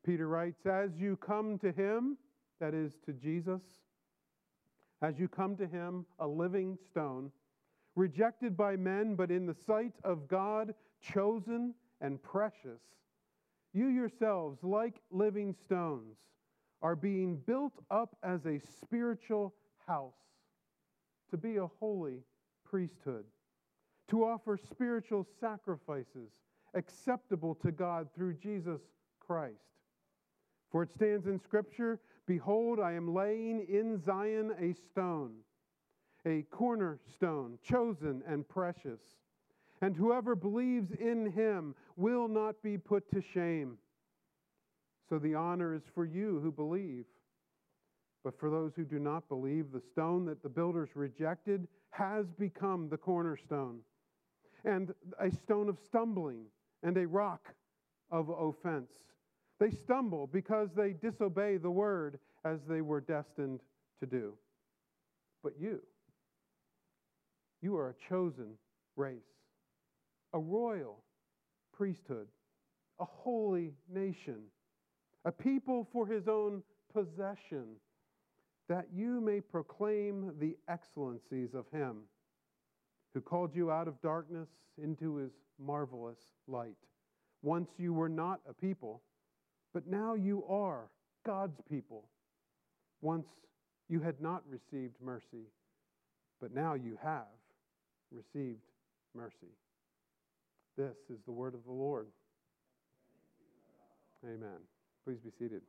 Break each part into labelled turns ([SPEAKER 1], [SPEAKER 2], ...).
[SPEAKER 1] Peter writes, as you come to him, that is to Jesus, as you come to him, a living stone, rejected by men, but in the sight of God, chosen and precious, you yourselves, like living stones, are being built up as a spiritual house to be a holy priesthood, to offer spiritual sacrifices acceptable to God through Jesus Christ. For it stands in Scripture, behold, I am laying in Zion a stone, a cornerstone, chosen and precious. And whoever believes in him will not be put to shame. So the honor is for you who believe. But for those who do not believe, the stone that the builders rejected has become the cornerstone, and a stone of stumbling, and a rock of offense. They stumble because they disobey the word as they were destined to do. But you are a chosen race, a royal priesthood, a holy nation, a people for his own possession, that you may proclaim the excellencies of him who called you out of darkness into his marvelous light. Once you were not a people, but now you are God's people. Once you had not received mercy, but now you have received mercy. This is the word of the Lord. Amen. Please be seated.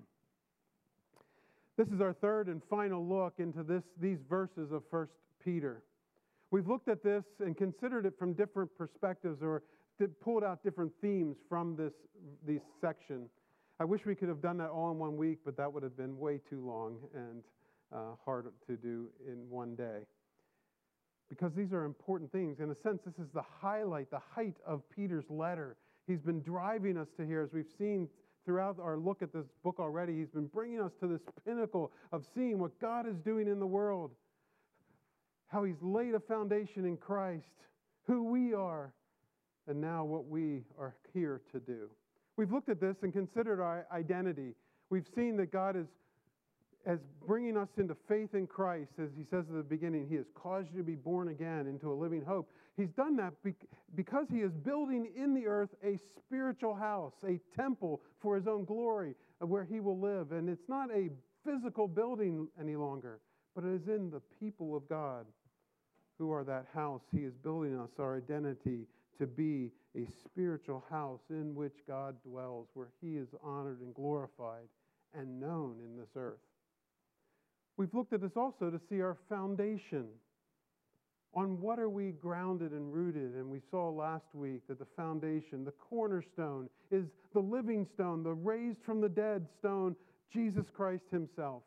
[SPEAKER 1] This is our third and final look into these verses of 1 Peter. We've looked at this and considered it from different perspectives, or pulled out different themes from this section. I wish we could have done that all in one week, but that would have been way too long and hard to do in one day. Because these are important things. In a sense, this is the highlight, the height of Peter's letter. He's been driving us to here, as we've seen throughout our look at this book already. He's been bringing us to this pinnacle of seeing what God is doing in the world, how he's laid a foundation in Christ, who we are, and now what we are here to do. We've looked at this and considered our identity. We've seen that God is as bringing us into faith in Christ. As he says at the beginning, he has caused you to be born again into a living hope. He's done that because he is building in the earth a spiritual house, a temple for his own glory, where he will live. And it's not a physical building any longer, but it is in the people of God who are that house. He is building us our identity to be a spiritual house in which God dwells, where he is honored and glorified and known in this earth. We've looked at this also to see our foundation. On what are we grounded and rooted? And we saw last week that the foundation, the cornerstone, is the living stone, the raised from the dead stone, Jesus Christ himself.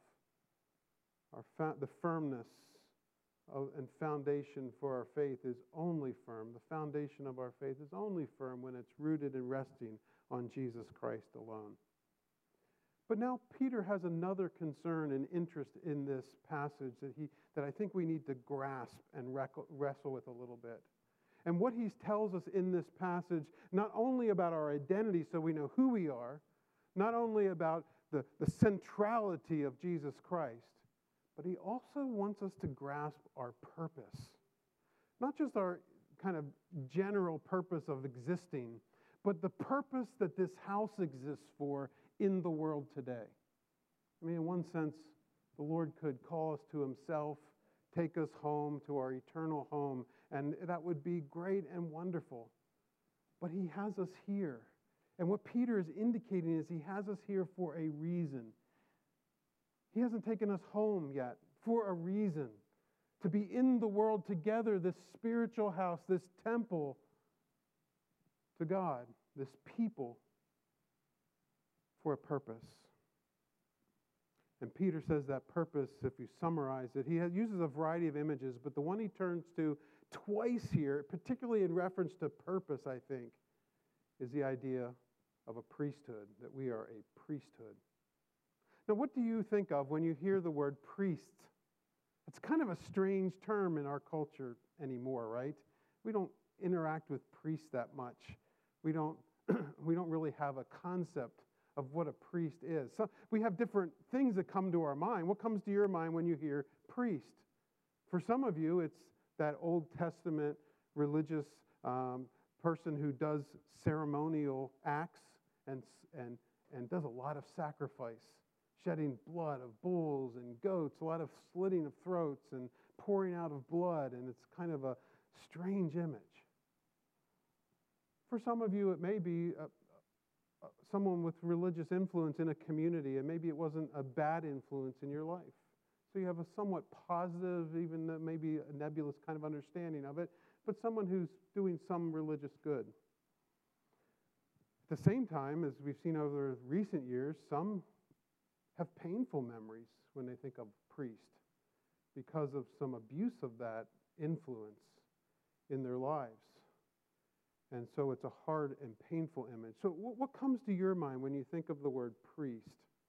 [SPEAKER 1] The firmness and foundation for our faith is only firm. The foundation of our faith is only firm when it's rooted and resting on Jesus Christ alone. But now Peter has another concern and interest in this passage that I think we need to grasp and wrestle with a little bit. And what he tells us in this passage, not only about our identity so we know who we are, not only about the centrality of Jesus Christ, but he also wants us to grasp our purpose. Not just our kind of general purpose of existing, but the purpose that this house exists for in the world today. I mean, in one sense, the Lord could call us to himself, take us home to our eternal home, and that would be great and wonderful. But he has us here. And what Peter is indicating is he has us here for a reason. He hasn't taken us home yet for a reason. To be in the world together, this spiritual house, this temple to God, this people for a purpose. And Peter says that purpose, if you summarize it, he uses a variety of images, but the one he turns to twice here, particularly in reference to purpose, I think, is the idea of a priesthood, that we are a priesthood. Now, what do you think of when you hear the word priest? It's kind of a strange term in our culture anymore, right? We don't interact with priests that much. We don't really have a concept of what a priest is. So we have different things that come to our mind. What comes to your mind when you hear priest? For some of you, it's that Old Testament religious person who does ceremonial acts and does a lot of sacrifice, shedding blood of bulls and goats, a lot of slitting of throats and pouring out of blood, and it's kind of a strange image. For some of you, it may be someone with religious influence in a community, and maybe it wasn't a bad influence in your life. So you have a somewhat positive, even maybe a nebulous kind of understanding of it, but someone who's doing some religious good. At the same time, as we've seen over recent years, some have painful memories when they think of priest because of some abuse of that influence in their lives. And so it's a hard and painful image. So what comes to your mind when you think of the word priest?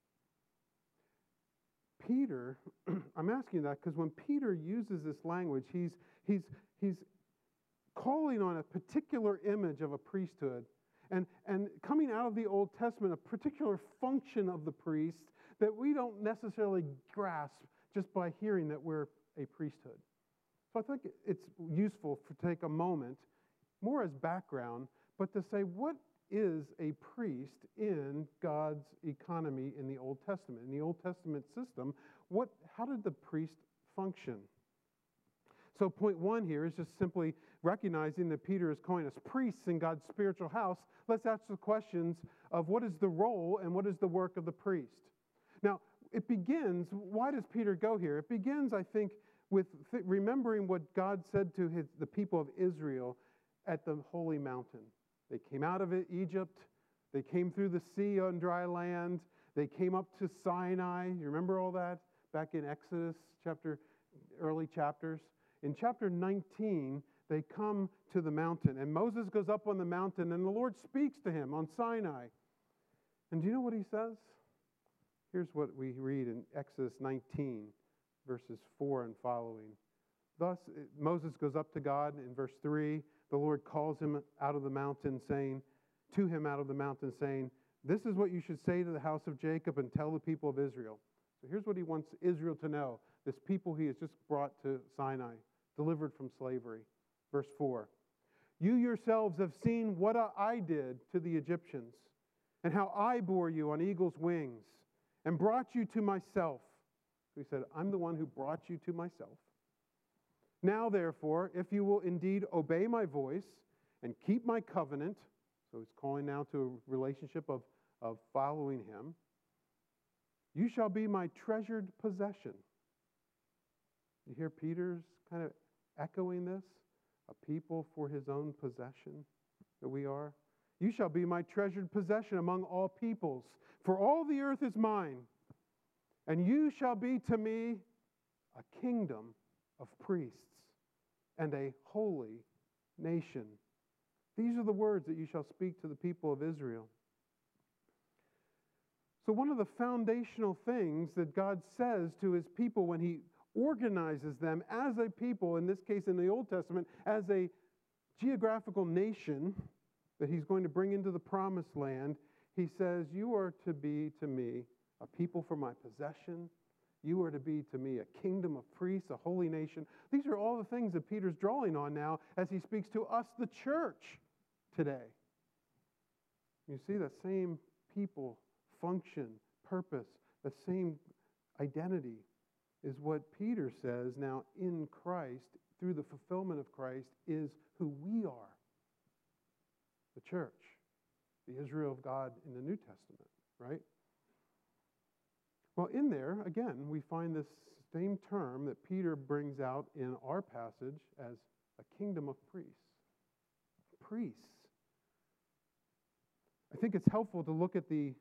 [SPEAKER 1] Peter, I'm asking that because when Peter uses this language, he's calling on a particular image of a priesthood and coming out of the Old Testament, a particular function of the priest that we don't necessarily grasp just by hearing that we're a priesthood. So I think it's useful to take a moment, more as background, but to say, what is a priest in God's economy in the Old Testament? In the Old Testament system, how did the priest function? So point one here is just simply recognizing that Peter is calling us priests in God's spiritual house. Let's ask the questions of what is the role and what is the work of the priest. Now, it begins, why does Peter go here? It begins, I think, with remembering what God said to the people of Israel at the holy mountain. They came out of Egypt. They came through the sea on dry land. They came up to Sinai. You remember all that? Back in Exodus, early chapters. In chapter 19, they come to the mountain. And Moses goes up on the mountain, and the Lord speaks to him on Sinai. And do you know what he says? Here's what we read in Exodus 19, verses 4 and following. Thus, Moses goes up to God in verse 3. The Lord calls him out of the mountain, saying, this is what you should say to the house of Jacob and tell the people of Israel. So here's what he wants Israel to know. This people he has just brought to Sinai, delivered from slavery. Verse 4. You yourselves have seen what I did to the Egyptians, and how I bore you on eagle's wings, and brought you to myself. So he said, I'm the one who brought you to myself. Now, therefore, if you will indeed obey my voice and keep my covenant, so he's calling now to a relationship of following him, you shall be my treasured possession. You hear Peter's kind of echoing this? A people for his own possession that we are. You shall be my treasured possession among all peoples, for all the earth is mine, and you shall be to me a kingdom of priests and a holy nation. These are the words that you shall speak to the people of Israel. So one of the foundational things that God says to his people when he organizes them as a people, in this case in the Old Testament, as a geographical nation that he's going to bring into the promised land, he says, you are to be to me a people for my possession. You are to be to me a kingdom of priests, a holy nation. These are all the things that Peter's drawing on now as he speaks to us, the church, today. You see that same people, function, purpose, the same identity is what Peter says now in Christ, through the fulfillment of Christ, is who we are. The church, the Israel of God in the New Testament, right? Well, in there, again, we find this same term that Peter brings out in our passage as a kingdom of priests. Priests. I think it's helpful to look at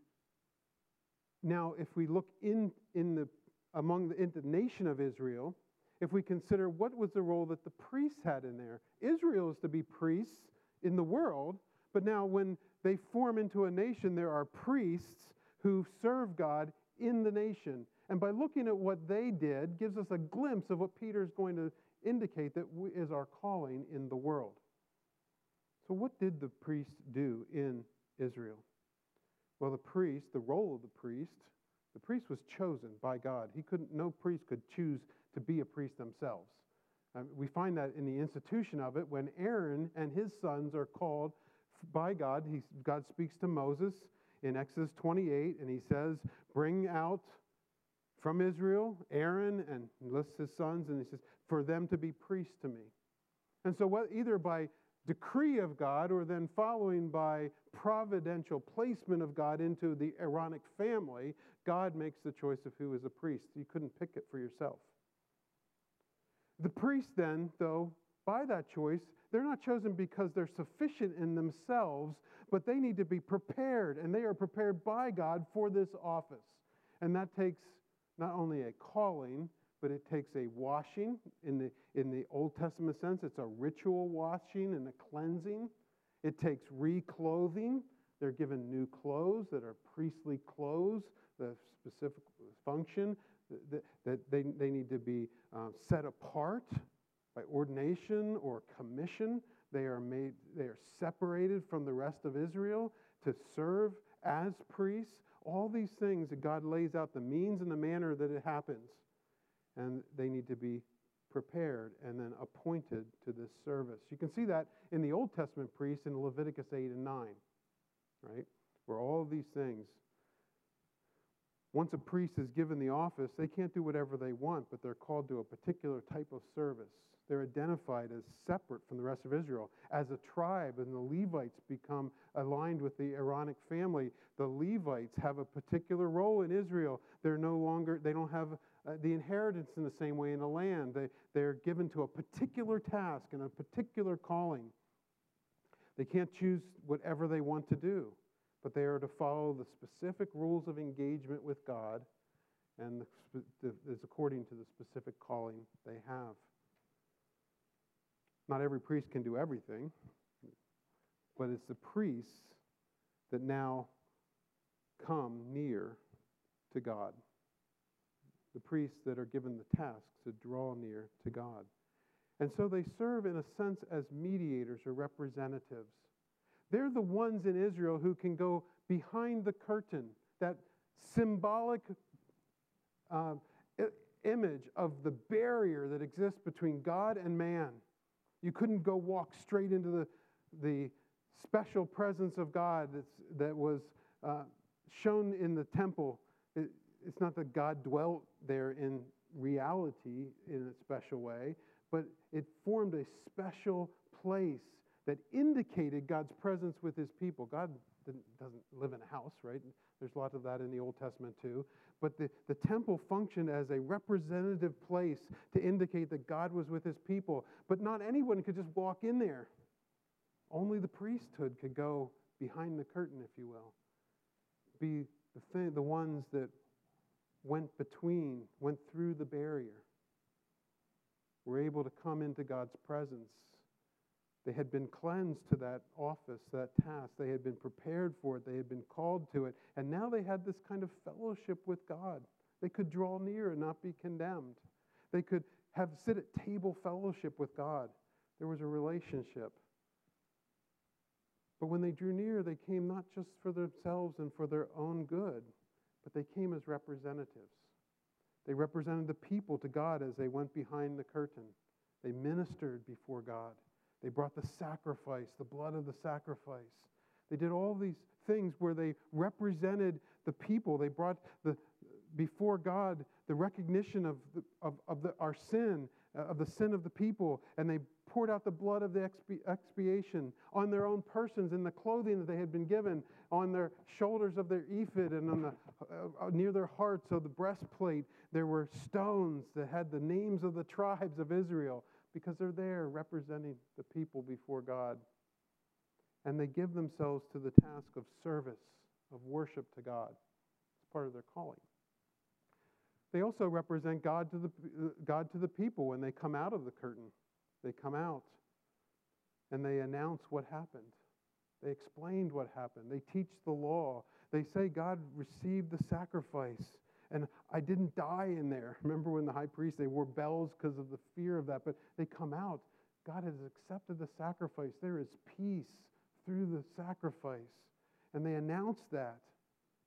[SPEAKER 1] now if we look in the nation of Israel, if we consider what was the role that the priests had in there. Israel is to be priests in the world, but now when they form into a nation, there are priests who serve God in the nation. And by looking at what they did, gives us a glimpse of what Peter is going to indicate that is our calling in the world. So what did the priests do in Israel? Well, the role of the priest was chosen by God. No priest could choose to be a priest themselves. We find that in the institution of it when Aaron and his sons are called by God. God speaks to Moses in Exodus 28, and he says, bring out from Israel Aaron, and lists his sons, and he says, for them to be priests to me. And so either by decree of God or then following by providential placement of God into the Aaronic family, God makes the choice of who is a priest. You couldn't pick it for yourself. The priests then, though, by that choice, they're not chosen because they're sufficient in themselves, but they need to be prepared, and they are prepared by God for this office. And that takes not only a calling, but it takes a washing. In the Old Testament sense, it's a ritual washing and a cleansing. It takes reclothing. They're given new clothes that are priestly clothes, the specific function that they need to be set apart by ordination or commission. They are separated from the rest of Israel to serve as priests. All these things that God lays out the means and the manner that it happens. And they need to be prepared and then appointed to this service. You can see that in the Old Testament priests in Leviticus 8 and 9, right? Where all of these things, once a priest is given the office, they can't do whatever they want, but they're called to a particular type of service. They're identified as separate from the rest of Israel. As a tribe, and the Levites become aligned with the Aaronic family, the Levites have a particular role in Israel. They don't have the inheritance in the same way in the land. They're given to a particular task and a particular calling. They can't choose whatever they want to do, but they are to follow the specific rules of engagement with God, and is according to the specific calling they have. Not every priest can do everything, but it's the priests that now come near to God. The priests that are given the task to draw near to God. And so they serve in a sense as mediators or representatives. They're the ones in Israel who can go behind the curtain, that symbolic image of the barrier that exists between God and man. You couldn't go walk straight into the special presence of God that was shown in the temple. It's not that God dwelt there in reality in a special way, but it formed a special place that indicated God's presence with his people. God doesn't live in a house, right? There's lots of that in the Old Testament too. But the temple functioned as a representative place to indicate that God was with his people. But not anyone could just walk in there. Only the priesthood could go behind the curtain, if you will. Be the ones that went through the barrier. Were able to come into God's presence. They had been cleansed to that office, that task. They had been prepared for it. They had been called to it. And now they had this kind of fellowship with God. They could draw near and not be condemned. They could sit at table fellowship with God. There was a relationship. But when they drew near, they came not just for themselves and for their own good, but they came as representatives. They represented the people to God as they went behind the curtain. They ministered before God. They brought the sacrifice, the blood of the sacrifice. They did all these things where they represented the people. They brought before God the recognition of our sin, of the sin of the people, and they poured out the blood of the expiation on their own persons in the clothing that they had been given, on their shoulders of their ephod and on near their hearts of the breastplate. There were stones that had the names of the tribes of Israel, because they're there representing the people before God. And they give themselves to the task of service, of worship to God. It's part of their calling. They also represent God to the people when they come out of the curtain. They come out and they announce what happened. They explained what happened. They teach the law. They say God received the sacrifice. And I didn't die in there. Remember when the high priest, they wore bells because of the fear of that. But they come out. God has accepted the sacrifice. There is peace through the sacrifice. And they announce that.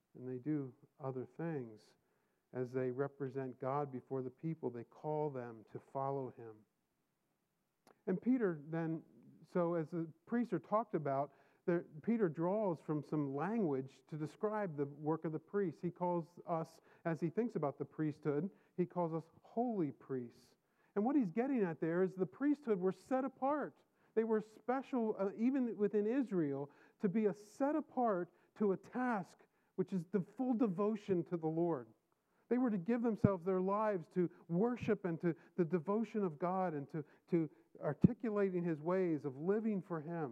[SPEAKER 1] and they do other things. As they represent God before the people, they call them to follow him. And Peter then, so as the priests are talked about, Peter draws from some language to describe the work of the priest. He calls us, as he thinks about the priesthood, he calls us holy priests. And what he's getting at there is the priesthood were set apart. They were special, even within Israel, to be a set apart to a task which is the full devotion to the Lord. They were to give themselves, their lives, to worship and to the devotion of God and to articulating his ways of living for him.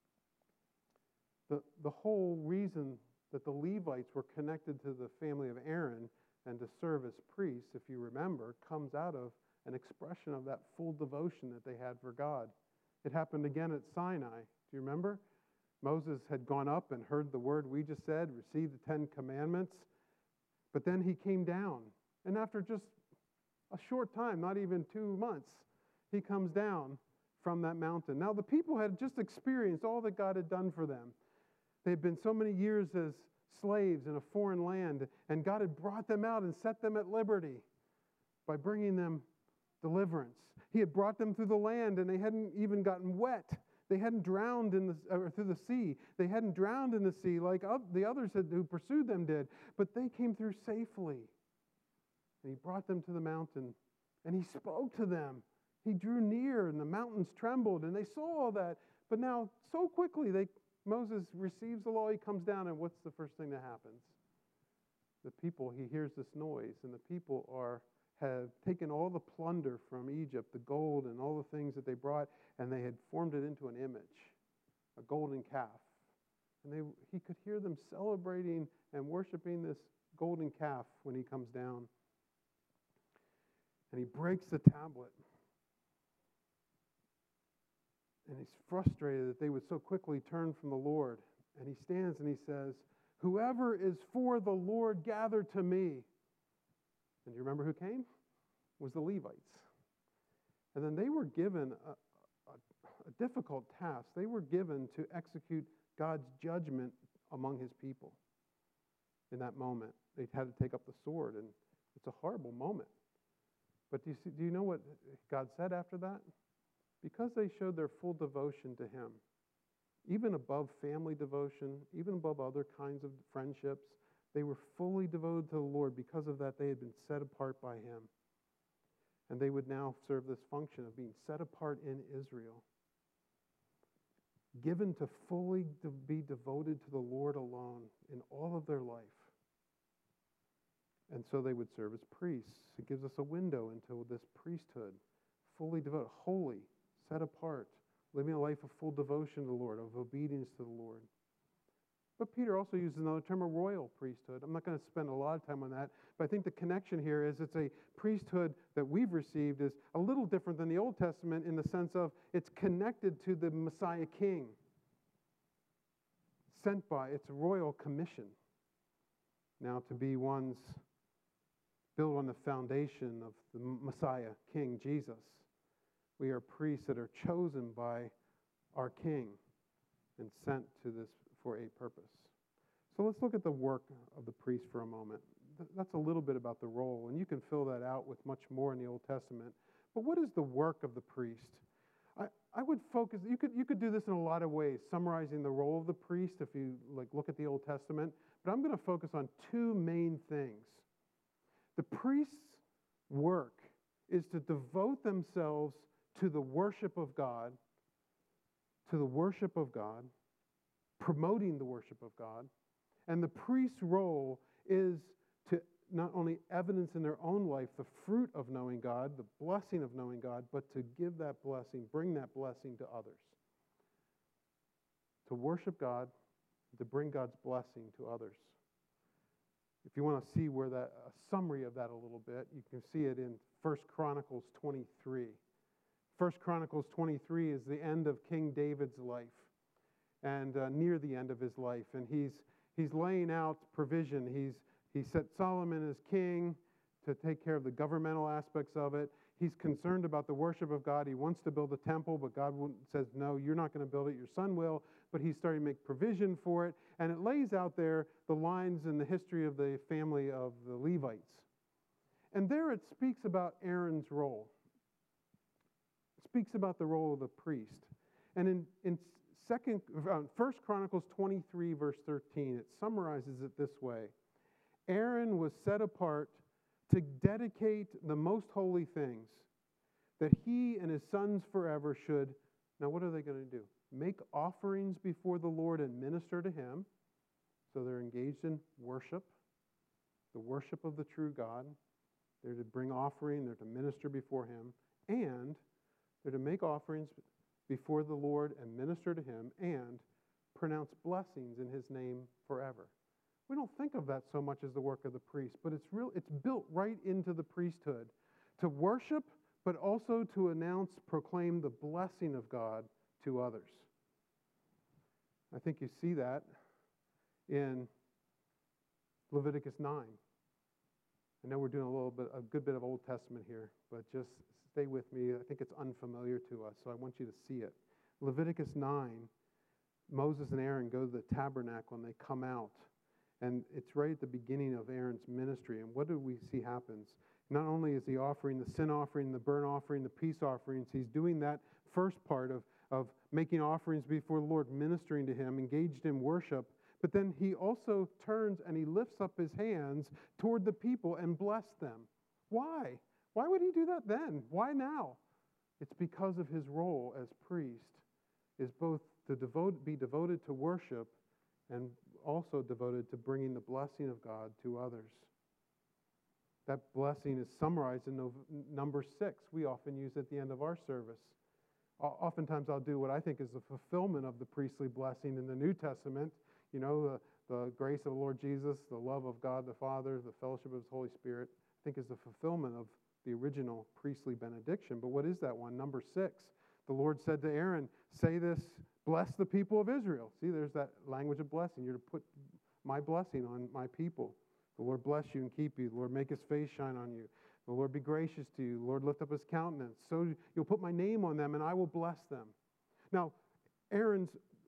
[SPEAKER 1] The whole reason that the Levites were connected to the family of Aaron and to serve as priests, if you remember, comes out of an expression of that full devotion that they had for God. It happened again at Sinai. Do you remember? Moses had gone up and heard the word we just said, received the 10 Commandments, but then he came down. And after just a short time, not even 2 months, he comes down from that mountain. Now, the people had just experienced all that God had done for them. They had been so many years as slaves in a foreign land, and God had brought them out and set them at liberty by bringing them deliverance. He had brought them through the land, and they hadn't even gotten wet. They hadn't drowned through the sea. They hadn't drowned in the sea like the others who pursued them did, but they came through safely. And he brought them to the mountain, and he spoke to them. He drew near, and the mountains trembled, and they saw all that. But now, so quickly, Moses receives the law, he comes down, and what's the first thing that happens? The people, he hears this noise, and the people have taken all the plunder from Egypt, the gold and all the things that they brought, and they had formed it into an image, a golden calf. And he could hear them celebrating and worshiping this golden calf when he comes down. And he breaks the tablet. And he's frustrated that they would so quickly turn from the Lord. And he stands and he says, "Whoever is for the Lord, gather to me." And do you remember who came? It was the Levites. And then they were given a difficult task. They were given to execute God's judgment among his people in that moment. They had to take up the sword, and it's a horrible moment. But do you know what God said after that? Because they showed their full devotion to him, even above family devotion, even above other kinds of friendships, they were fully devoted to the Lord. Because of that, they had been set apart by him. And they would now serve this function of being set apart in Israel, given to fully be devoted to the Lord alone in all of their life. And so they would serve as priests. It gives us a window into this priesthood, fully devoted, holy, set apart, living a life of full devotion to the Lord, of obedience to the Lord. But Peter also uses another term, a royal priesthood. I'm not going to spend a lot of time on that, but I think the connection here is it's a priesthood that we've received is a little different than the Old Testament in the sense of it's connected to the Messiah King, sent by, it's a royal commission now to be ones built on the foundation of the Messiah King, Jesus. We are priests that are chosen by our King and sent to this for a purpose. So let's look at the work of the priest for a moment. That's a little bit about the role, and you can fill that out with much more in the Old Testament. But what is the work of the priest? I would focus, you could do this in a lot of ways, summarizing the role of the priest if you look at the Old Testament, but I'm going to focus on two main things. The priest's work is to devote themselves to the worship of God, promoting the worship of God. And the priest's role is to not only evidence in their own life the fruit of knowing God, the blessing of knowing God, but to give that blessing, bring that blessing to others. To worship God, to bring God's blessing to others. If you want to see where a summary of that a little bit, you can see it in 1 Chronicles 23. 1 Chronicles 23 is the end of King David's life, and near the end of his life. And he's laying out provision. He set Solomon as king to take care of the governmental aspects of it. He's concerned about the worship of God. He wants to build a temple, but God says, no, you're not going to build it. Your son will. but he's starting to make provision for it. And it lays out there the lines and the history of the family of the Levites. And there it speaks about Aaron's role. It speaks about the role of the priest. And in 1 Chronicles 23, verse 13, it summarizes it this way. Aaron was set apart to dedicate the most holy things that he and his sons forever should. Now, what are they going to do? Make offerings before the Lord and minister to him. So they're engaged in worship, the worship of the true God. They're to bring offering, they're to minister before him, and they're to make offerings before the Lord and minister to him and pronounce blessings in his name forever. We don't think of that so much as the work of the priest, but it's built right into the priesthood to worship, but also to proclaim the blessing of God to others. I think you see that in Leviticus 9. I know we're doing a good bit of Old Testament here, but just stay with me. I think it's unfamiliar to us, so I want you to see it. Leviticus 9, Moses and Aaron go to the tabernacle and they come out. And it's right at the beginning of Aaron's ministry. And what do we see happens? Not only is he offering the sin offering, the burnt offering, the peace offerings, he's doing that first part of making offerings before the Lord, ministering to him, engaged in worship. But then he also turns and he lifts up his hands toward the people and bless them. Why? Why would he do that then? Why now? It's because of his role as priest is both to be devoted to worship and also devoted to bringing the blessing of God to others. That blessing is summarized in number 6. We often use at the end of our service. Oftentimes I'll do what I think is the fulfillment of the priestly blessing in the New Testament. You know, the grace of the Lord Jesus, the love of God the Father, the fellowship of his Holy Spirit, I think is the fulfillment of the original priestly benediction. But what is that one? Number 6. The Lord said to Aaron, say this, bless the people of Israel. See, there's that language of blessing. You're to put my blessing on my people. The Lord bless you and keep you. The Lord make his face shine on you. The Lord be gracious to you. The Lord lift up his countenance. So you'll put my name on them and I will bless them. Now, Aaron's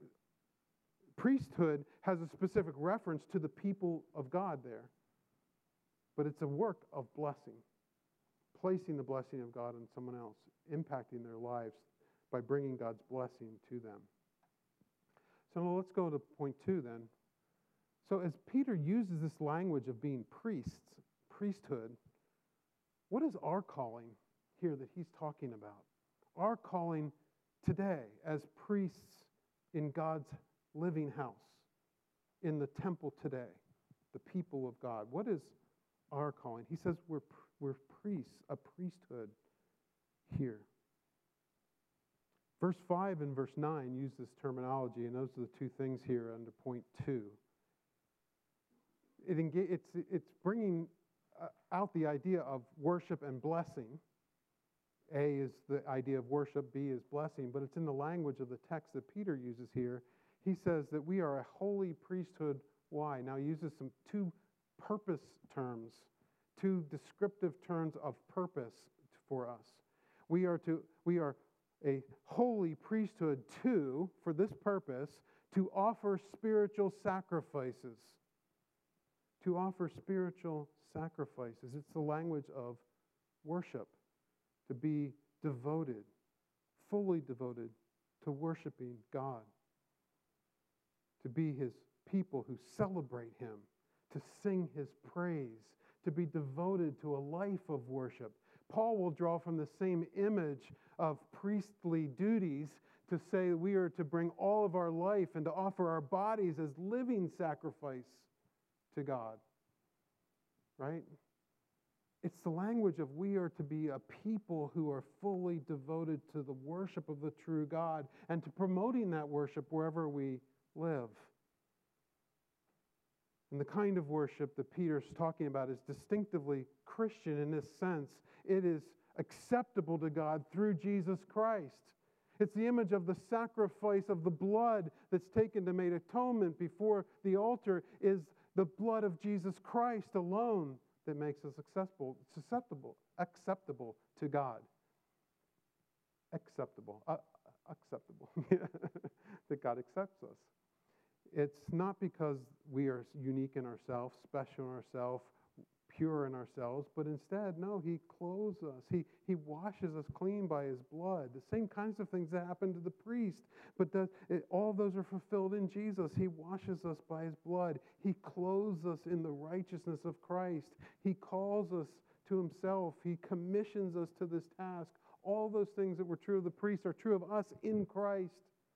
[SPEAKER 1] priesthood has a specific reference to the people of God there. But it's a work of blessing. Placing the blessing of God on someone else. Impacting their lives by bringing God's blessing to them. So now let's go to point 2 then. So as Peter uses this language of being priests, priesthood, what is our calling here that he's talking about? Our calling today as priests in God's living house, in the temple today, the people of God. What is our calling? He says we're priests, a priesthood here. Verse 5 and verse 9 use this terminology, and those are the two things here under point 2. It's bringing out the idea of worship and blessing. A is the idea of worship, B is blessing, but it's in the language of the text that Peter uses here. He says that we are a holy priesthood. Why? Now he uses two purpose terms, two descriptive terms of purpose for us. We are a holy priesthood for this purpose, to offer spiritual sacrifices. To offer spiritual sacrifices. It's the language of worship. To be devoted, fully devoted to worshiping God. To be his people who celebrate him. To sing his praise. To be devoted to a life of worship. Paul will draw from the same image of priestly duties to say we are to bring all of our life and to offer our bodies as living sacrifice to God. Right? It's the language of we are to be a people who are fully devoted to the worship of the true God and to promoting that worship wherever we live. And the kind of worship that Peter's talking about is distinctively Christian in this sense. It is acceptable to God through Jesus Christ. It's the image of the sacrifice of the blood that's taken to make atonement before the altar is the blood of Jesus Christ alone that makes us acceptable to God. Acceptable. acceptable, that God accepts us. It's not because we are unique in ourselves, special in ourselves, pure in ourselves, but instead, no, He clothes us. He washes us clean by His blood. The same kinds of things that happen to the priest, but all of those are fulfilled in Jesus. He washes us by His blood. He clothes us in the righteousness of Christ. He calls us to Himself. He commissions us to this task. All those things that were true of the priest are true of us in Christ.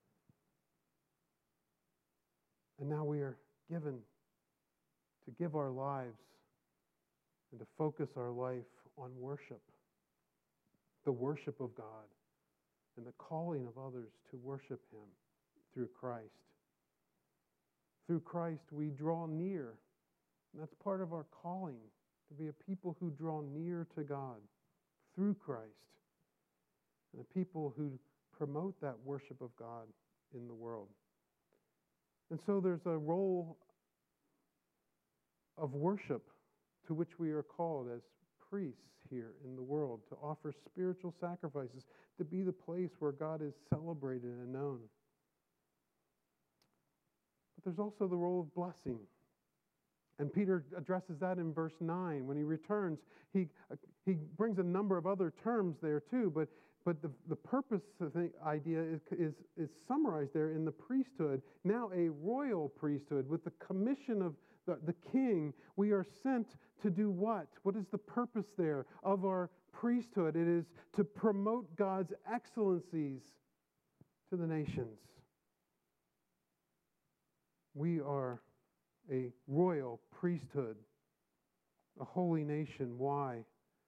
[SPEAKER 1] And now we are given to give our lives and to focus our life on worship, the worship of God, and the calling of others to worship Him through Christ. Through Christ, we draw near. And that's part of our calling, to be a people who draw near to God through Christ, and a people who promote that worship of God in the world. And so there's a role of worship to which we are called as priests here in the world, to offer spiritual sacrifices, to be the place where God is celebrated and known. But there's also the role of blessing. And Peter addresses that in verse 9. When he returns, he brings a number of other terms there too, but the purpose of the idea is summarized there in the priesthood, now a royal priesthood. With the commission of the king, we are sent to do what? What is the purpose there of our priesthood? It is to promote God's excellencies to the nations. We are a royal priesthood, a holy nation. Why?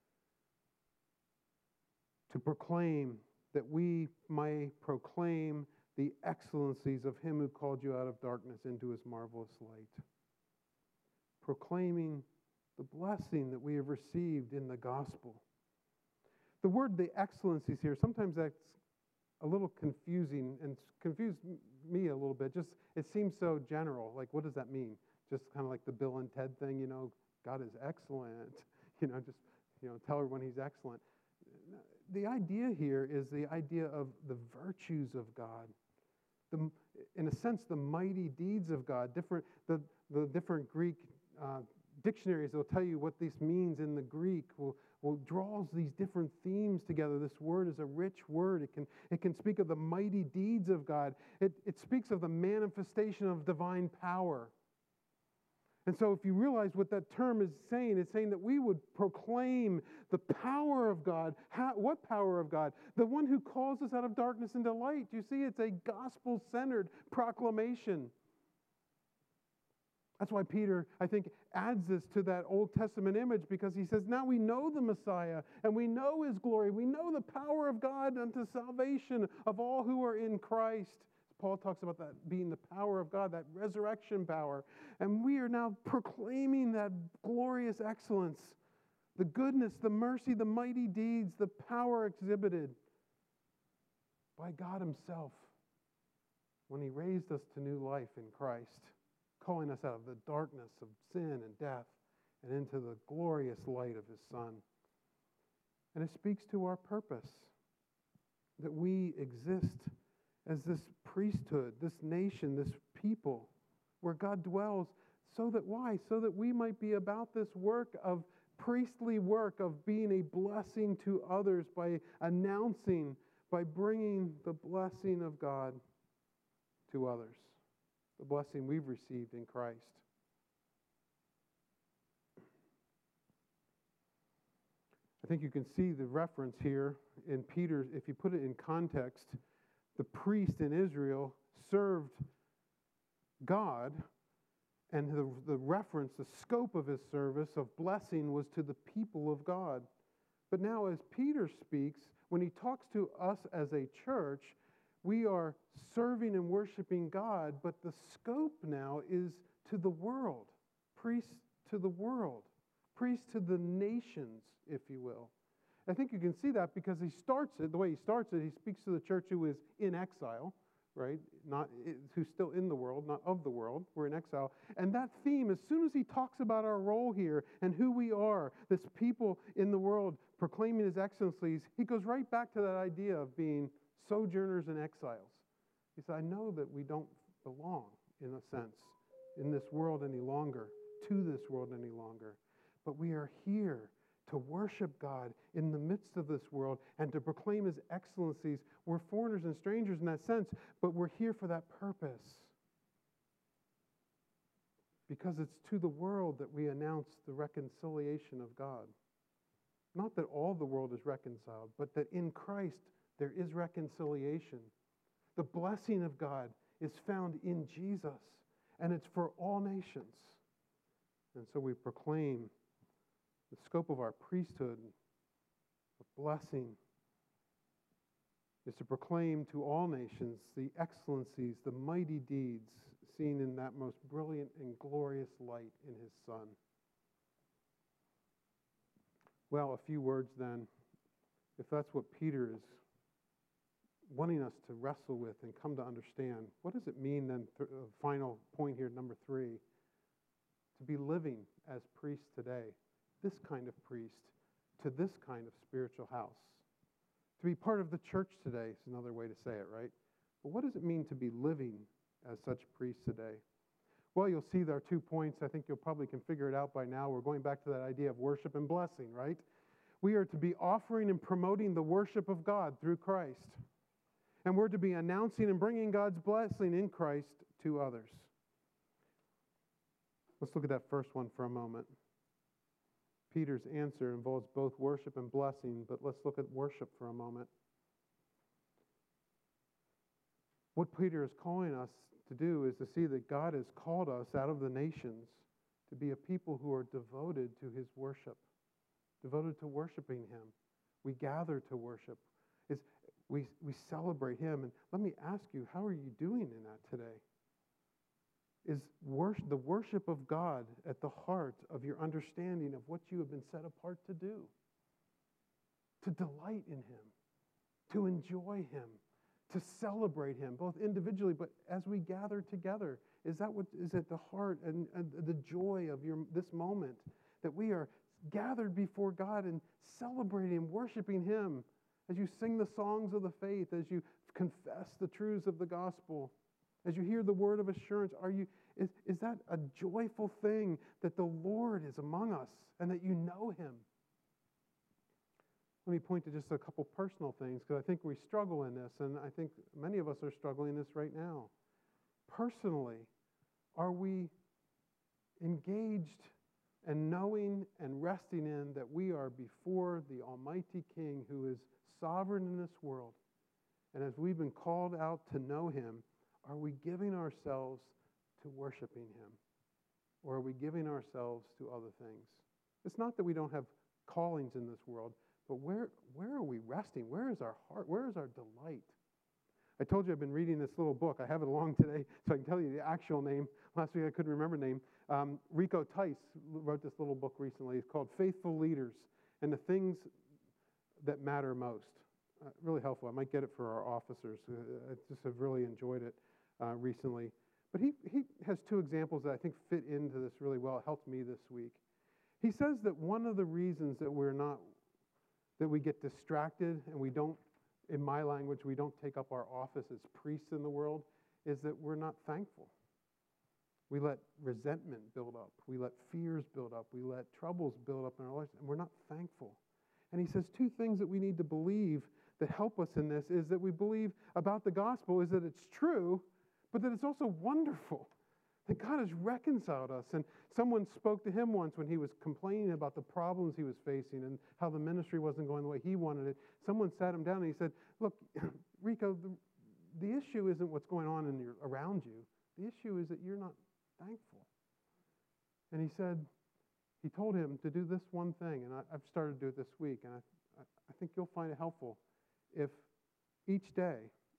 [SPEAKER 1] To proclaim, that we may proclaim the excellencies of Him who called you out of darkness into His marvelous light. Proclaiming the blessing that we have received in the gospel. The word "the excellencies" here, sometimes that's a little confusing and confused me a little bit. Just, it seems so general. Like, what does that mean? Just kind of like the Bill and Ted thing, God is excellent. Tell her when He's excellent. The idea here is the idea of the virtues of God. In a sense, the mighty deeds of God. The different Greek dictionaries will tell you what this means in the Greek. Draws these different themes together. This word is a rich word. It can speak of the mighty deeds of God. It speaks of the manifestation of divine power. And so if you realize what that term is saying, it's saying that we would proclaim the power of God. What power of God? The one who calls us out of darkness into light. You see, it's a gospel-centered proclamation. That's why Peter, I think, adds this to that Old Testament image, because he says, now we know the Messiah, and we know His glory. We know the power of God unto salvation of all who are in Christ. Paul talks about that being the power of God, that resurrection power. And we are now proclaiming that glorious excellence, the goodness, the mercy, the mighty deeds, the power exhibited by God Himself when He raised us to new life in Christ, calling us out of the darkness of sin and death and into the glorious light of His Son. And it speaks to our purpose, that we exist as this priesthood, this nation, this people, where God dwells, so that why? So that we might be about this work of priestly work, of being a blessing to others by announcing, by bringing the blessing of God to others, the blessing we've received in Christ. I think you can see the reference here in Peter. If you put it in context, the priest in Israel served God, and the reference, the scope of his service of blessing was to the people of God. But now as Peter speaks, when he talks to us as a church, we are serving and worshiping God, but the scope now is to the world, priests to the world, priests to the nations, if you will. I think you can see that because he starts it, the way he starts it, he speaks to the church who is in exile, right? Who's still in the world, not of the world. We're in exile. And that theme, as soon as he talks about our role here and who we are, this people in the world proclaiming His excellencies, he goes right back to that idea of being sojourners and exiles. He said, I know that we don't belong, in a sense, in this world any longer, to this world any longer. But we are here to worship God in the midst of this world and to proclaim His excellencies. We're foreigners and strangers in that sense, but we're here for that purpose. Because it's to the world that we announce the reconciliation of God. Not that all the world is reconciled, but that in Christ there is reconciliation. The blessing of God is found in Jesus, and it's for all nations. And so we proclaim the scope of our priesthood, the blessing, is to proclaim to all nations the excellencies, the mighty deeds seen in that most brilliant and glorious light in His Son. Well, a few words then, if that's what Peter is wanting us to wrestle with and come to understand. What does it mean then, final point here, number 3, to be living as priests today, this kind of priest, to this kind of spiritual house? To be part of the church today is another way to say it, right? But what does it mean to be living as such priests today? Well, you'll see there are 2 points. I think you'll probably can figure it out by now. We're going back to that idea of worship and blessing, right? We are to be offering and promoting the worship of God through Christ. And we're to be announcing and bringing God's blessing in Christ to others. Let's look at that first one for a moment. Peter's answer involves both worship and blessing, but let's look at worship for a moment. What Peter is calling us to do is to see that God has called us out of the nations to be a people who are devoted to His worship, devoted to worshiping Him. We gather to worship. We celebrate Him. And let me ask you, how are you doing in that today? Is the worship of God at the heart of your understanding of what you have been set apart to do? To delight in Him, to enjoy Him, to celebrate Him, both individually, but as we gather together. Is that what is at the heart and the joy of this moment, that we are gathered before God and celebrating, worshiping Him, as you sing the songs of the faith, as you confess the truths of the gospel, as you hear the word of assurance? Is that a joyful thing that the Lord is among us and that you know Him? Let me point to just a couple personal things, because I think we struggle in this, and I think many of us are struggling in this right now. Personally, are we engaged and knowing and resting in that we are before the Almighty King who is sovereign in this world? And as we've been called out to know Him, are we giving ourselves to worshiping Him? Or are we giving ourselves to other things? It's not that we don't have callings in this world, but where are we resting? Where is our heart? Where is our delight? I told you I've been reading this little book. I have it along today, so I can tell you the actual name. Last week I couldn't remember the name. Rico Tice wrote this little book recently. It's called Faithful Leaders and the Things That Matter Most. Really helpful. I might get it for our officers. I just have really enjoyed it recently. But he has 2 examples that I think fit into this really well. It helped me this week. He says that one of the reasons that we get distracted and we don't, in my language, we don't take up our office as priests in the world, is that we're not thankful. We let resentment build up. We let fears build up. We let troubles build up in our lives, and we're not thankful. And he says 2 things that we need to believe that help us in this is that we believe about the gospel is that it's true, but that it's also wonderful, that God has reconciled us. And someone spoke to him once when he was complaining about the problems he was facing and how the ministry wasn't going the way he wanted it. Someone sat him down and he said, look, Rico, the issue isn't what's going on around you. The issue is that you're not thankful. And he told him to do this one thing, and I've started to do it this week, and I think you'll find it helpful. If each day,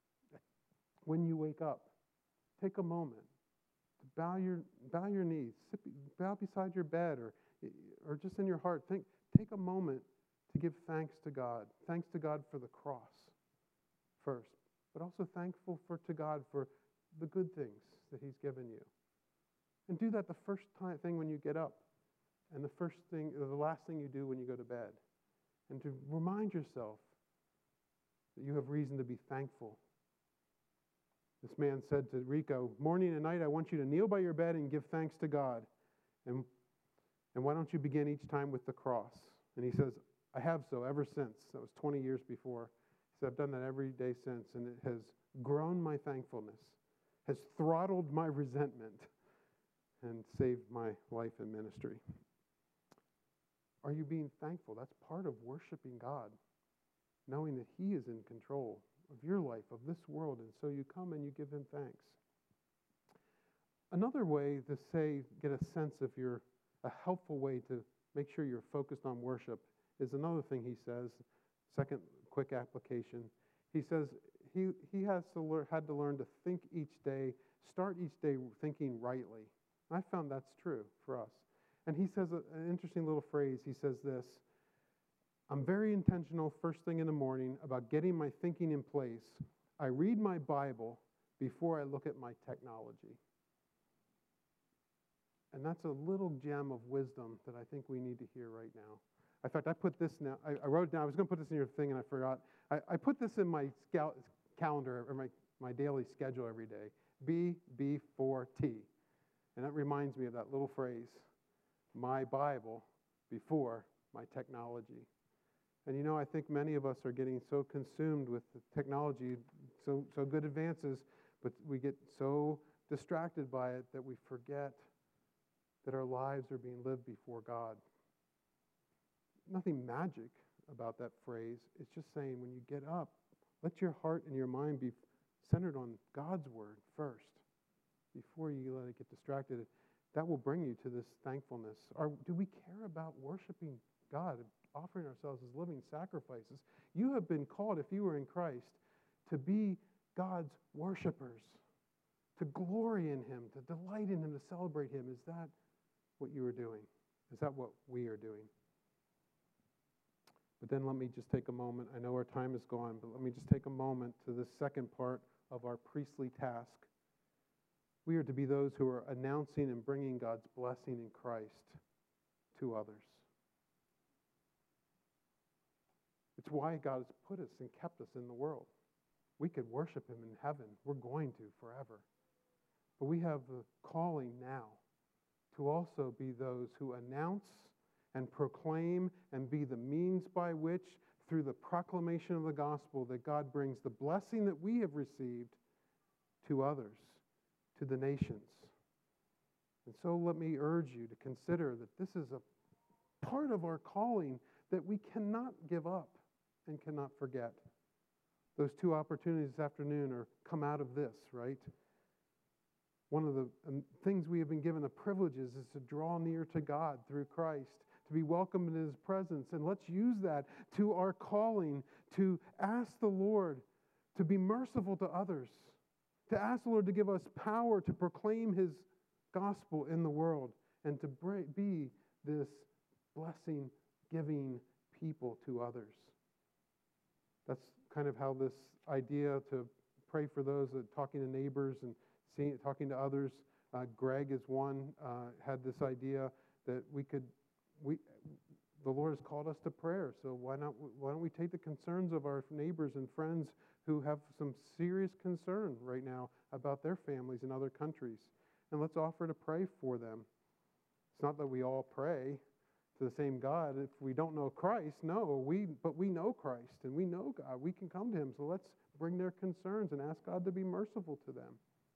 [SPEAKER 1] when you wake up, take a moment to bow your knees, bow beside your bed, or just in your heart, take a moment to give thanks to God. Thanks to God for the cross first, but also thankful to God for the good things that He's given you. And do that the first thing when you get up, and the last thing you do when you go to bed. And to remind yourself that you have reason to be thankful. This man said to Rico, morning and night I want you to kneel by your bed and give thanks to God. And why don't you begin each time with the cross? And he says, I have so ever since. That was 20 years before. He said, I've done that every day since, and it has grown my thankfulness, has throttled my resentment, and saved my life and ministry. Are you being thankful? That's part of worshiping God, knowing that He is in control of your life, of this world, and so you come and you give Him thanks. Another way to say, get a sense if you're a helpful way to make sure you're focused on worship is another thing he says, second quick application. He says he had to learn to think each day, start each day thinking rightly. And I found that's true for us. And he says an interesting little phrase. He says this, I'm very intentional first thing in the morning about getting my thinking in place. I read my Bible before I look at my technology. And that's a little gem of wisdom that I think we need to hear right now. In fact, I put this now, I wrote it down. I was going to put this in your thing and I forgot. I put this in my calendar or my daily schedule every day. B4T. And that reminds me of that little phrase, my Bible before my technology. And you know, I think many of us are getting so consumed with the technology, so good advances, but we get so distracted by it that we forget that our lives are being lived before God. Nothing magic about that phrase. It's just saying when you get up, let your heart and your mind be centered on God's word first before you let it get distracted. That will bring you to this thankfulness. Do we care about worshiping God, offering ourselves as living sacrifices? You have been called, if you are in Christ, to be God's worshipers, to glory in Him, to delight in Him, to celebrate Him. Is that what you are doing? Is that what we are doing? But then let me just take a moment. I know our time is gone, but let me just take a moment to the second part of our priestly task. We are to be those who are announcing and bringing God's blessing in Christ to others. It's why God has put us and kept us in the world. We could worship Him in heaven. We're going to forever. But we have the calling now to also be those who announce and proclaim and be the means by which, through the proclamation of the gospel, that God brings the blessing that we have received to others, to the nations. And so let me urge you to consider that this is a part of our calling that we cannot give up and cannot forget. Those two opportunities this afternoon come out of this, right? One of the things we have been given, the privileges, is to draw near to God through Christ, to be welcomed in His presence. And let's use that to our calling, to ask the Lord to be merciful to others, to ask the Lord to give us power to proclaim His gospel in the world, and to be this blessing-giving people to others. That's kind of how this idea to pray for those, talking to neighbors and talking to others. Greg is one, had this idea that the Lord has called us to prayer, so why don't we take the concerns of our neighbors and friends who have some serious concern right now about their families in other countries, and let's offer to pray for them. It's not that we all pray to the same God. If we don't know Christ, but we know Christ and we know God. We can come to Him, so let's bring their concerns and ask God to be merciful to them.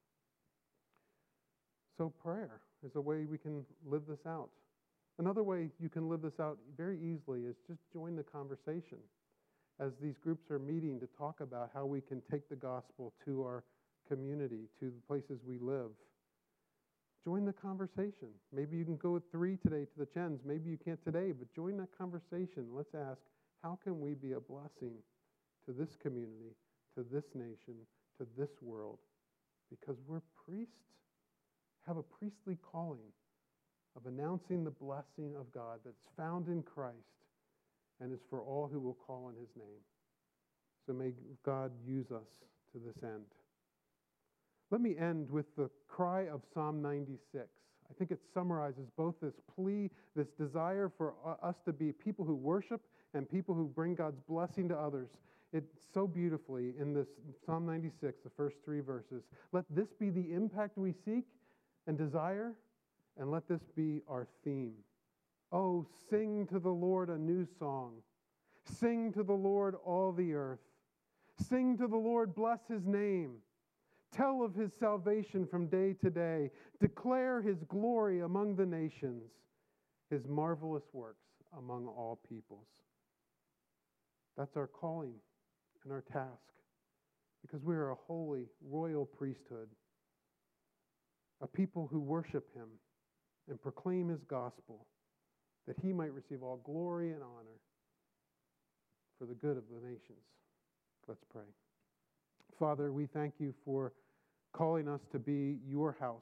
[SPEAKER 1] So prayer is a way we can live this out. Another way you can live this out very easily is just join the conversation. As these groups are meeting to talk about how we can take the gospel to our community, to the places we live, join the conversation. Maybe you can go with 3 today to the Chens. Maybe you can't today, but join that conversation. Let's ask, how can we be a blessing to this community, to this nation, to this world? Because we're priests, have a priestly calling of announcing the blessing of God that's found in Christ and is for all who will call on His name. So may God use us to this end. Let me end with the cry of Psalm 96. I think it summarizes both this plea, this desire for us to be people who worship and people who bring God's blessing to others. it so beautifully in this Psalm 96, the first 3 verses. Let this be the impact we seek and desire, and let this be our theme. Oh, sing to the Lord a new song. Sing to the Lord all the earth. Sing to the Lord, bless his name. Tell of his salvation from day to day. Declare his glory among the nations, his marvelous works among all peoples. That's our calling and our task, because we are a holy, royal priesthood, a people who worship him and proclaim his gospel, that he might receive all glory and honor for the good of the nations. Let's pray. Father, we thank you for calling us to be your house,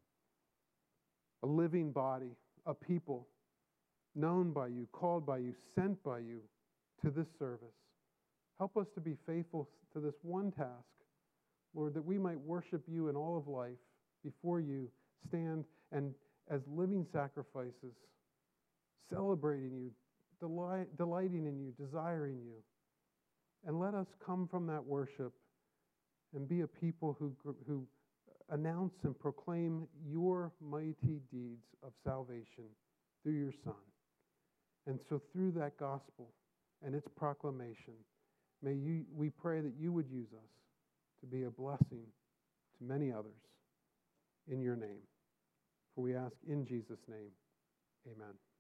[SPEAKER 1] a living body, a people known by you, called by you, sent by you to this service. Help us to be faithful to this one task, Lord, that we might worship you in all of life before you, stand and as living sacrifices, celebrating you, delighting in you, desiring you. And let us come from that worship and be a people who announce and proclaim your mighty deeds of salvation through your Son. And so through that gospel and its proclamation, we pray that you would use us to be a blessing to many others in your name. For we ask in Jesus' name, amen.